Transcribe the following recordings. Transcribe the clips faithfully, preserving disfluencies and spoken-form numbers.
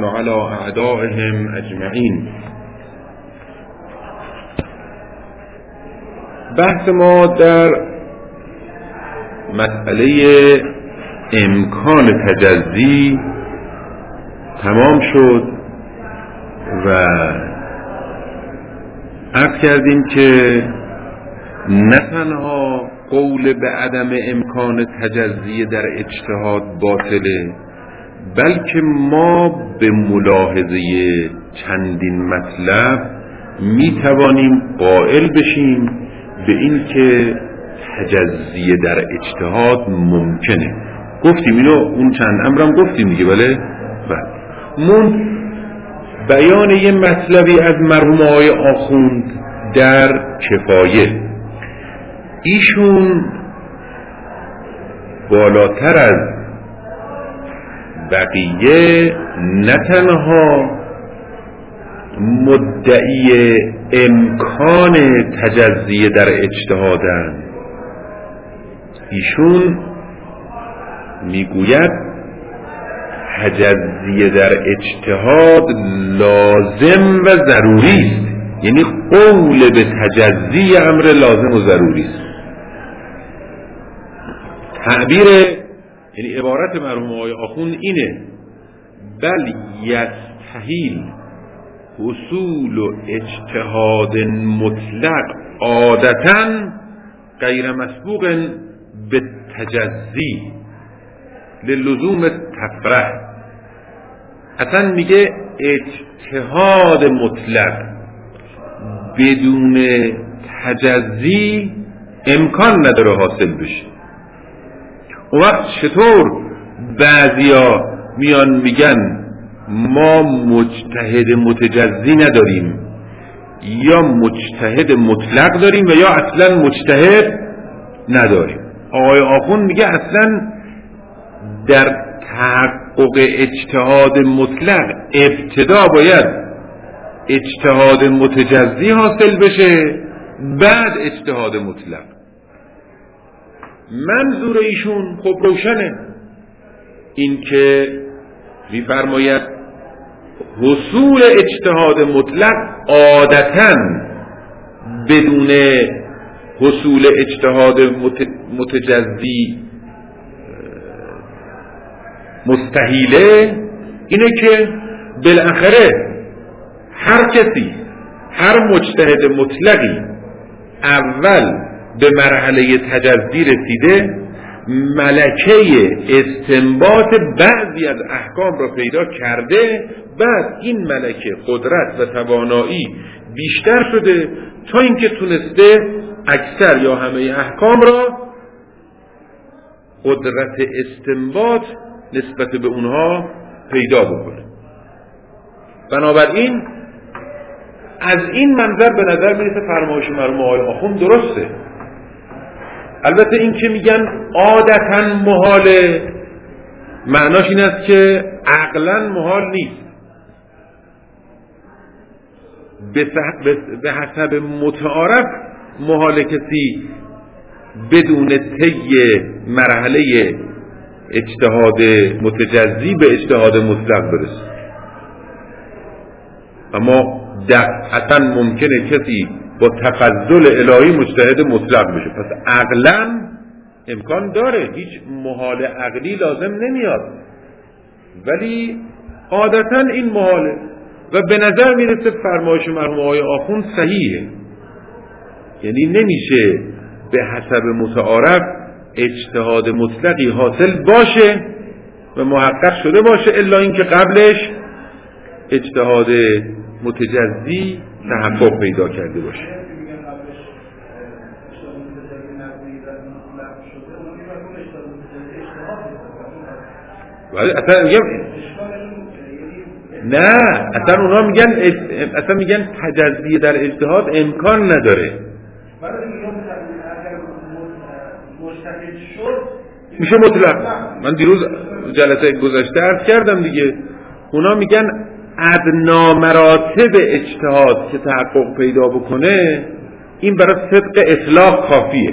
وعلى أعدائهم أجمعين. بحث ما در مسئله امکان تجزی تمام شد و عرض کردیم که نه تنها قول به عدم امکان تجزی در اجتهاد باطله، بلکه ما به ملاحظه چندین مطلب می توانیم قائل بشیم به این که تجزی در اجتهاد ممکنه. گفتیم اینو اون چند امرم گفتیم دیگه، بله؟ بله. من بیان یه مطلبی از مرحوم آقای آخوند در کفایه، ایشون بالاتر از بقیه نه تنها مدعی امکان تجزیه در اجتهادند، ایشون میگوید تجزیه در اجتهاد لازم و ضروری است، یعنی قول به تجزیه امر لازم و ضروری است. تعبیر یعنی عبارت مرحوم آقای آخوند اینه: بل یستحیل حصول و اجتهاد مطلق عادتاً غیر مسبوق به تجزی للزوم تفرح. اصلا میگه اجتهاد مطلق بدون تجزی امکان نداره حاصل بشه. اون وقت چطور بعضیا میان میگن ما مجتهد متجزی نداریم، یا مجتهد مطلق داریم و یا اصلا مجتهد نداریم؟ آقای آخوند میگه اصلا در تحقق اجتهاد مطلق ابتدا باید اجتهاد متجزی حاصل بشه، بعد اجتهاد مطلق. منظور ایشون خب روشنه، این که میفرماید حصول اجتهاد مطلق عادتاً بدون حصول اجتهاد متجزی مستحیله، اینه که بالاخره هر کسی، هر مجتهد مطلقی اول به مرحله تجزی رسیده، ملکه استنباط بعضی از احکام را پیدا کرده، بعد این ملکه قدرت و توانایی بیشتر شده تا اینکه تونسته اکثر یا همه احکام را قدرت استنباط نسبت به اونها پیدا بکنه. بنابراین از این منظر به نظر میرسه فرمایش مرحوم آقای آخوند درسته. البته این که میگن عادتاً محاله، معناش این است که عقلاً محال نیست. به حسب متعارف محال کسی بدون طی مرحله اجتهاد متجزی به اجتهاد مطلق برسه، اما دقیقاً ممکنه کسی با تفضل الهی مجتهد مطلق بشه. پس عقلاً امکان داره، هیچ محال عقلی لازم نمیاد، ولی عادتاً این محاله و به نظر میرسه فرمایش مرحوم آقای آخوند صحیحه. یعنی نمیشه به حسب متعارف اجتهاد مطلقی حاصل باشه و محقق شده باشه الا اینکه قبلش اجتهاد متجزی تحقق پیدا کرده باشه. ولی اصلا میگم نه، اصلا اونا میگن اصلا میگن تجزیه در اجتهاد امکان نداره. میشه مطلق. من دیروز جلسه گذشته عرض کردم دیگه، اونا میگن ادنا مراتب اجتهاد که تحقق پیدا بکنه این برای صدق اطلاق کافیه.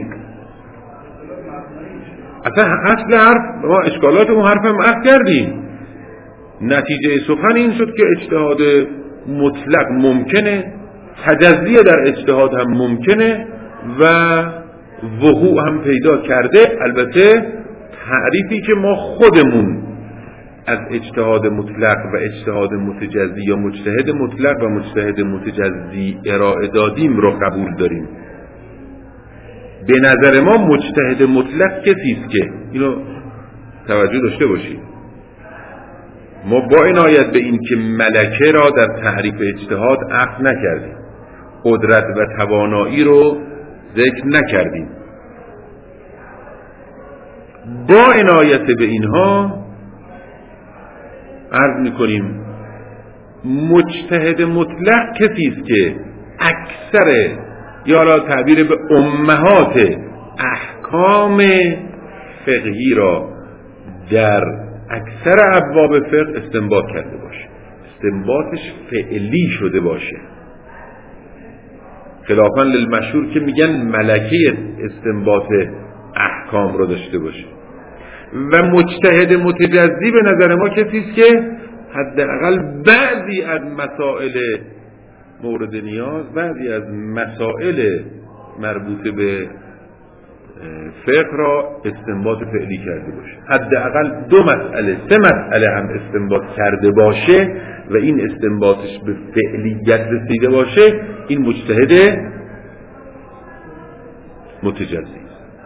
اصلا اصل حرف ما اشکالات اون حرف هم عرض کردیم. نتیجه سخن این شد که اجتهاد مطلق ممکنه، تجزیه در اجتهاد هم ممکنه و وقوع هم پیدا کرده. البته تعریفی که ما خودمون از اجتهاد مطلق و اجتهاد متجزی یا مجتهد مطلق و مجتهد متجزی ارائه دادیم رو قبول داریم. به نظر ما مجتهد مطلق کسی است که، اینو توجه داشته باشید، ما با عنایت به این که ملکه را در تعریف اجتهاد عقد نکردیم، قدرت و توانایی رو ذکر نکردیم، با عنایت به اینها عرض میکنیم مجتهد مطلق کسی است که اکثر یا حالا تعبیر به امهات احکام فقهی را در اکثر ابواب فقه استنباط کرده باشه، استنباطش فعلی شده باشه، خلافاً للمشهور که میگن ملکه استنباط احکام را داشته باشه. و مجتهد متجزی به نظر ما کسی است که حداقل بعضی از مسائل مورد نیاز، بعضی از مسائل مربوط به فقه را استنباط فعلی کرده باشه، حداقل دو مسئله سه مسئله هم استنباط کرده باشه و این استنباطش به فعلیت رسیده باشه، این مجتهد متجزی.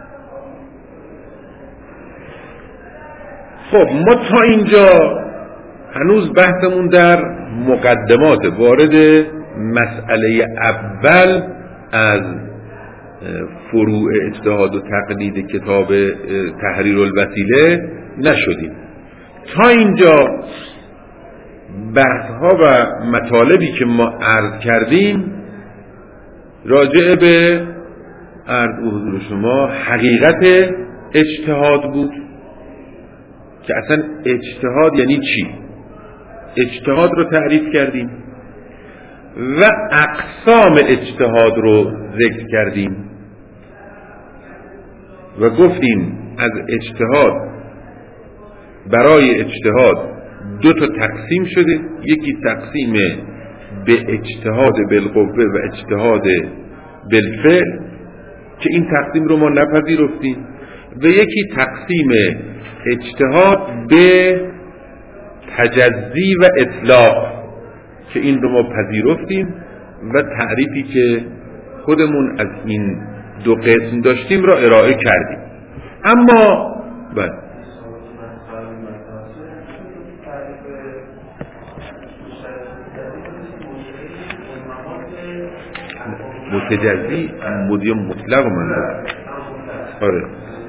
خب ما تا اینجا هنوز بحثمون در مقدمات، وارد مسئله اول از فروع اجتهاد و تقلید کتاب تحریر الوسیله نشدیم. تا اینجا بحث ها و مطالبی که ما عرض کردیم راجع به عرض و حضور شما حقیقت اجتهاد بود که اصلا اجتهاد یعنی چی، اجتهاد رو تعریف کردیم و اقسام اجتهاد رو ذکر کردیم و گفتیم از اجتهاد، برای اجتهاد دو تا تقسیم شده، یکی تقسیم به اجتهاد بالقوه و اجتهاد بالفعل که این تقسیم رو ما نپذیرفتیم، و یکی تقسیم اجتهاد به تجزی و اطلاق که این رو ما پذیرفتیم و تعریفی که خودمون از این دو قسم داشتیم را ارائه کردیم. اما بله متجزی مدیم مطلق من دارم. آره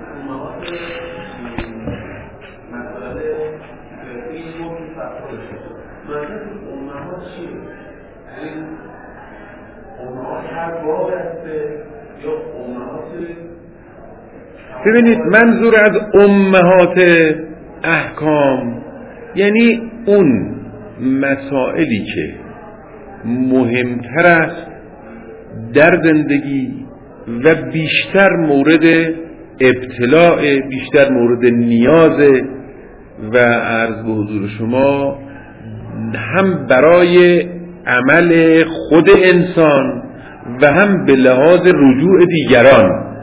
ببینید، منظور از امهات احکام یعنی اون مسائلی که مهمتر است در زندگی و بیشتر مورد ابتلاع، بیشتر مورد نیاز و عرض به حضور شما هم برای عمل خود انسان و هم به لحاظ رجوع دیگران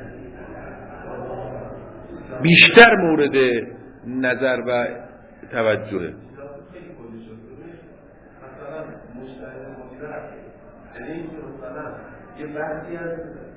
بیشتر مورد نظر و توجهه. مثلا مجتهد مطلق یعنی اینکه مثلا یه بحثی از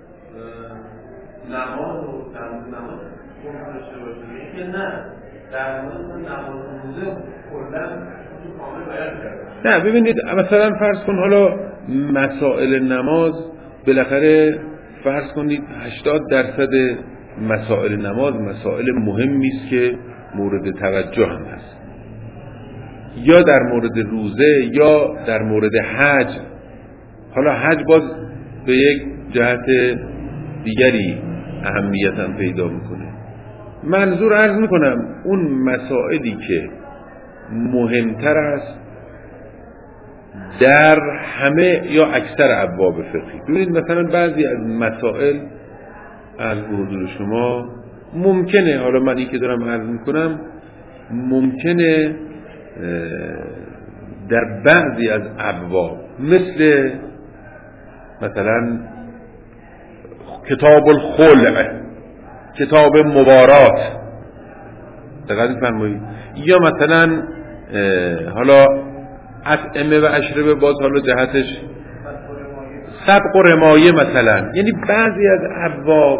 نماز و نماز حکم داشته باشه، که نه در مورد نماز روزه کلا کامل بیان کرده. نه ببینید، مثلا فرض کن حالا مسائل نماز، بالاخره فرض کنید هشتاد درصد مسائل نماز مسائل مهمی است که مورد توجه هم هست، یا در مورد روزه یا در مورد حج. حالا حج باز به یک جهت دیگری اهمیت هم پیدا میکنه. منظور عرض میکنم اون مسائلی که مهمتر است در همه یا اکثر ابواب فقهی. ببینید مثلا بعضی از مسائل از حضور شما ممکنه، حالا من این که دارم عرض میکنم، ممکنه در بعضی از ابواب مثل مثلا کتاب الخلع، کتاب مبارات، دقت فرمایید، یا مثلا حالا اطعمه و اشربه، باز حالا جهتش سبق و رمایه مثلا، یعنی بعضی از ابواب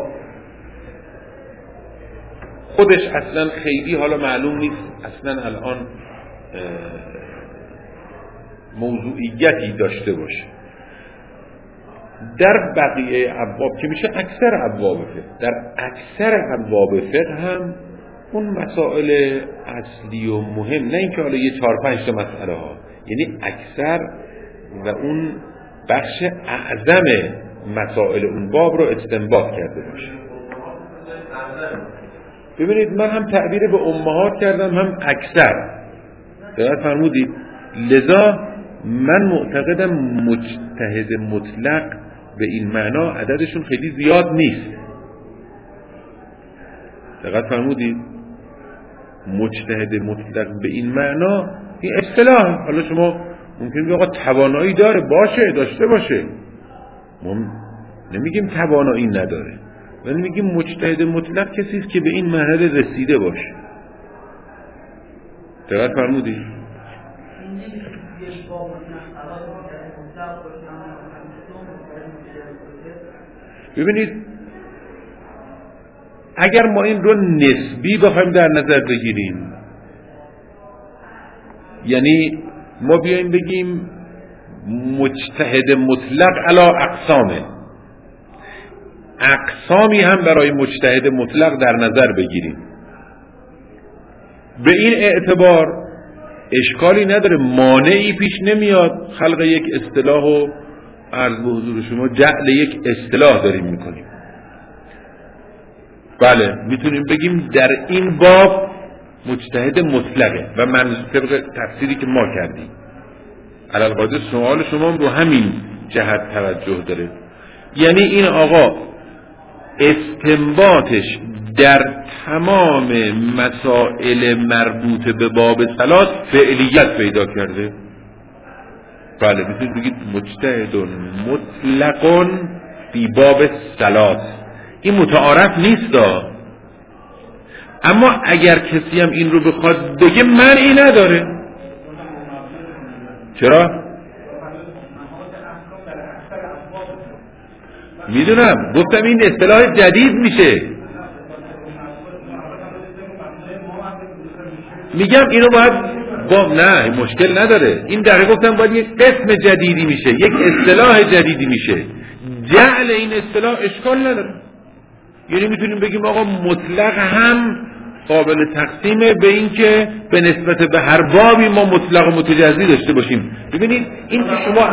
خودش اصلا خیلی حالا معلوم نیست اصلا الان موضوعیتی داشته باشه. در بقیه ابواب که میشه اکثر ابواب فقه، در اکثر ابواب فقه هم اون مسائل اصلی و مهم، نه اینکه حالا یه چهار پنج تا مسئله ها، یعنی اکثر و اون بخش اعظم مسائل اون باب رو استنباط کرده باشه. ببینید من هم تعبیر به امهات کردم هم اکثر، دقت فرمودید، لذا من معتقدم مجتهد مطلق به این معنا عددشون خیلی زیاد نیست. دقت فرمودید، مجتهد مطلق به این معنا این اصطلاح، حالا شما ممکن بگید آقا توانایی داره، باشه داشته باشه، ما نمیگیم توانایی نداره، ولی میگیم مجتهد مطلق کسی است که به این مرحله رسیده باشه. دقت فرمودید؟ ببینید اگر ما این رو نسبی بخوایم در نظر بگیریم، یعنی ما بیایم بگیم مجتهد مطلق علی اقسامه، اقسامی هم برای مجتهد مطلق در نظر بگیریم، به این اعتبار اشکالی نداره، مانعی پیش نمیاد خلق یک اصطلاح و عرض به حضور شما جعل یک اصطلاح داریم میکنیم. بله میتونیم بگیم در این باب مجتهد مطلقه و من طبق تفسیری که ما کردیم علالقاعده سوال شما رو همین جهت توجه داره، یعنی این آقا استنباطش در تمام مسائل مربوط به باب صلات فعلیت پیدا کرده. بله میتونید بگید مجتهد مطلق فی باب صلات، این متعارف نیست، اما اگر کسی هم این رو بخواد بگه معنی نداره. چرا؟ میدونم، گفتم این اصطلاح جدید میشه، میگم اینو باید با نه مشکل نداره، این دقیقه گفتم باید یک قسم جدیدی میشه، یک اصطلاح جدیدی میشه، جعل این اصطلاح اشکال نداره. یعنی میتونیم بگیم آقا مطلق هم قابل تقسیمه به این که به نسبت به هر بابی ما مطلق و متجزی داشته باشیم. ببینید این که شما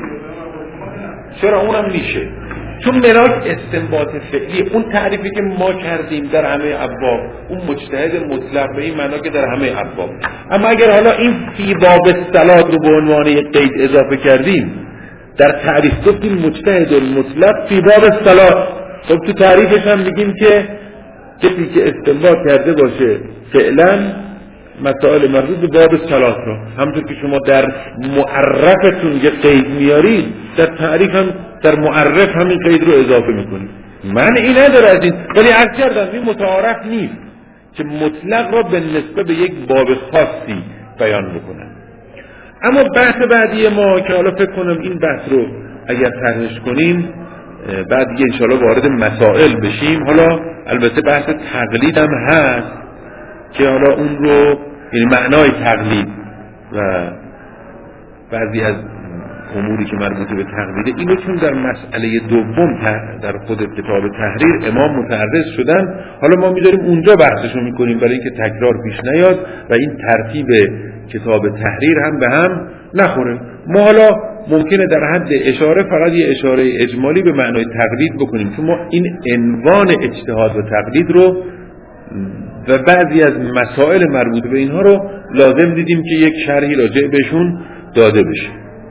چرا اونم میشه، چون مراج استنباط فعلی، اون تعریفی که ما کردیم در همه ابواب، اون مجتهد مطلق به این معنا که در همه ابواب. اما اگر حالا این فی باب الصلات رو به عنوان یک قید اضافه کردیم، در تعریف گفتیم مجتهد مطلق فی باب الصلات، خب تو تعریفش هم میگیم که کسی که استنباط کرده باشه فعلا مسائل مربوط به باب صلات رو، همونطور که شما در معرفتون یه قید میارید، در تعریف هم در معرف همین قید رو اضافه میکنید. معنی نداره از این، ولی عرض کردم این متعارف نیست که مطلق را به نسبه به یک باب خاصی بیان بکنن. اما بحث بعدی ما که حالا فکر کنم این بحث رو اگر طرحش کنیم بعد دیگه انشاءالله وارد مسائل بشیم. حالا البته بحث تقلید هم هست که حالا اون رو، یعنی معنای تقلید و بعضی از اموری که مربوط به تقلیده، اینو چون در مسئله دوم در خود کتاب تحریر امام متعرض شدن، حالا ما میذاریم اونجا بحثشو میکنیم برای اینکه تکرار پیش نیاد و این ترتیب کتاب تحریر هم به هم نخوره. ما حالا ممکنه در حد اشاره فقط یه اشاره اجمالی به معنای تقلید بکنیم، چون ما این عنوان اجتهاد و تقلید رو و بعضی از مسائل مربوط به اینها رو لازم دیدیم که یک شرحی راجع بهشون داده بشه.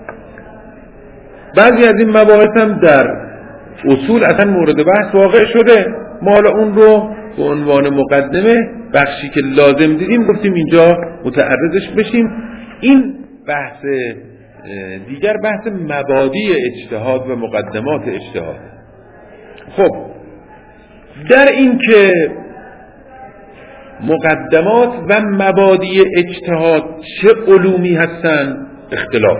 بعضی از این مباحث هم در اصول اصلا مورد بحث واقع شده، ما حالا اون رو به عنوان مقدمه بخشی که لازم دیدیم گفتیم اینجا متعرضش بشیم. این بحث دیگر بحث مبادی اجتهاد و مقدمات اجتهاد. خب در این که مقدمات و مبادی اجتهاد چه علومی هستند اختلاف.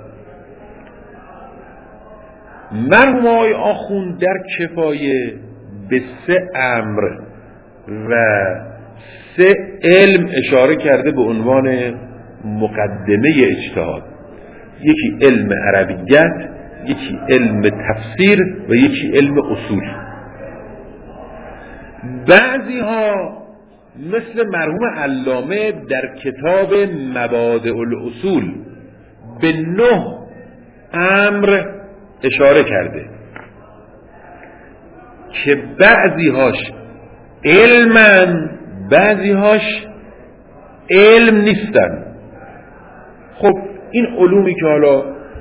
مرحوم آقای آخوند در کفایه به سه امر و سه علم اشاره کرده به عنوان مقدمه اجتهاد. یکی علم عربیت، یکی علم تفسیر و یکی علم اصول. بعضی ها مثل مرحوم علامه در کتاب مبادئ الاصول به نه امر اشاره کرده که بعضی هاش علمن، بعضی هاش علم نیستن. خب این علومی که حالا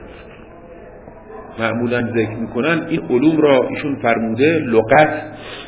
معمولا ذکر میکنن، این علوم را ایشون فرموده لغت،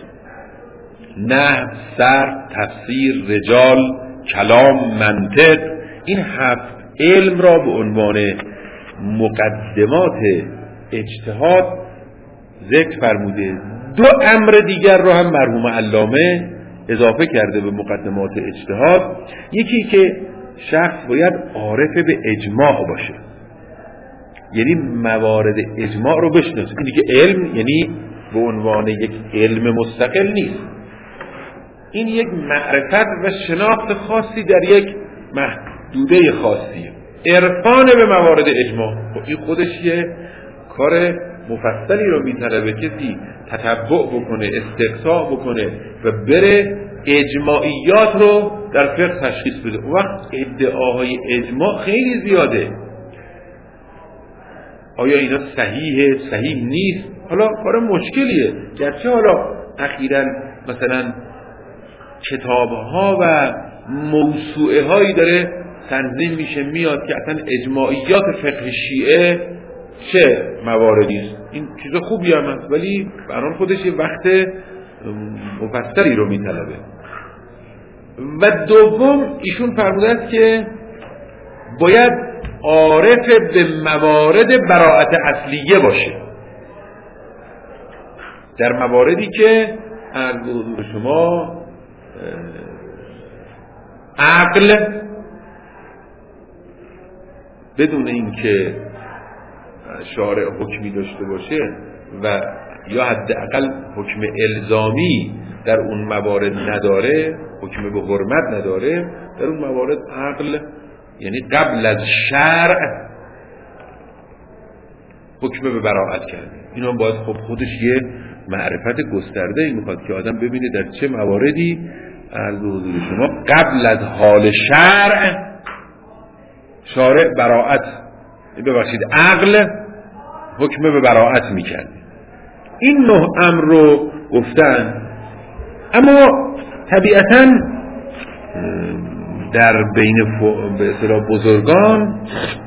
نحو، صرف، تفسیر، رجال، کلام، منطق. این هفت علم را به عنوان مقدمات اجتهاد ذکر فرموده. دو امر دیگر را هم مرحوم علامه اضافه کرده به مقدمات اجتهاد. یکی که شخص باید عارف به اجماع باشه، یعنی موارد اجماع رو بشناسه. اینی که علم یعنی به عنوان یک علم مستقل نیست، این یک معرفت و شناخت خاصی در یک محدوده خاصیه. عرفان به موارد اجماع، خب این خودش یه کار مفصلی رو میطلبه. کسی تتبع بکنه، استقصا بکنه و بره اجماعیات رو در فقه تشخیص بده. اون وقت ادعاهای اجماع خیلی زیاده. آیا اینا صحیحه، صحیح نیست؟ حالا کار مشکلیه. گرچه حالا اخیراً مثلا کتاب‌ها و موسوعه هایی داره تنظیم میشه میاد که اصلا اجماعیات فقه شیعه چه مواردی است. این چیز خوبی هم هست، ولی برای خودش یه وقت مفصلی رو میطلبه. و دوم ایشون فرموده است که باید عارف به موارد براءت اصلیه باشه، در مواردی که از حضور شما عقل بدون اینکه شارع حکمی داشته باشه و یا حداقل حکم الزامی در اون موارد نداره، حکم به حرمت نداره، در اون موارد عقل یعنی قبل از شرع حکم به براءت کرده. اینا باید خب خودش یه معرفت گسترده ای میخواد که آدم ببینه در چه مواردی از حضور شما قبل از حال شرع شارع براءت ببخشید عقل حکم به براءت میکرده. این نه امر رو گفتن. اما طبیعتاً در بین به اصطلاح بزرگان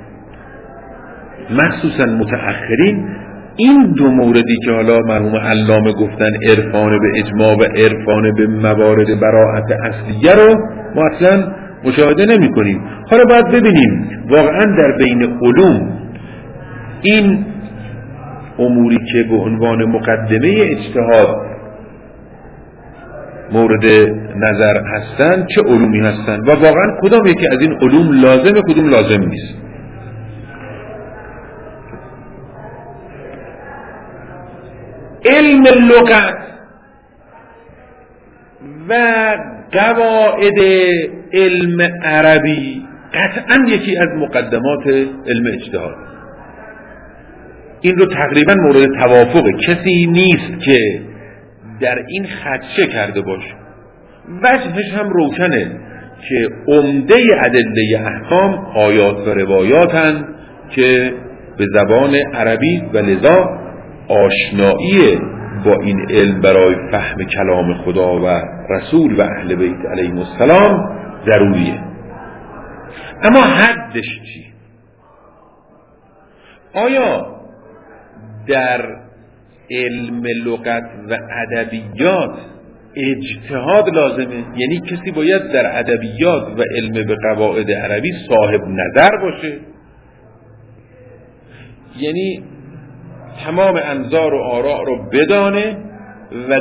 مخصوصاً متأخرین این دو موردی که حالا مرحوم علامه گفتن عرفان به اجماع و عرفان به موارد براءت اصلیه رو ما اصلا مشاهده نمی کنیم. حالا باید ببینیم واقعا در بین علوم این اموری که به عنوان مقدمه اجتهاد مورد نظر هستند چه علومی هستند و واقعا کدام یکی از این علوم لازمه کدوم لازم نیست. علم لغت و قواعد علم عربی قطعا یکی از مقدمات علم اجتهاد. این رو تقریبا مورد توافقه، کسی نیست که در این خدشه کرده باشه. وجهش هم روشنه که عمده ادله احکام آیات و روایاتن که به زبان عربی و لذا آشنایی با این علم برای فهم کلام خدا و رسول و اهل بیت علیهم السلام ضروریه. اما حدش چی؟ آیا در علم لغت و ادبیات اجتهاد لازمه، یعنی کسی باید در ادبیات و علم به قواعد عربی صاحب نظر باشه، یعنی تمام انظار و آراء رو بدانه و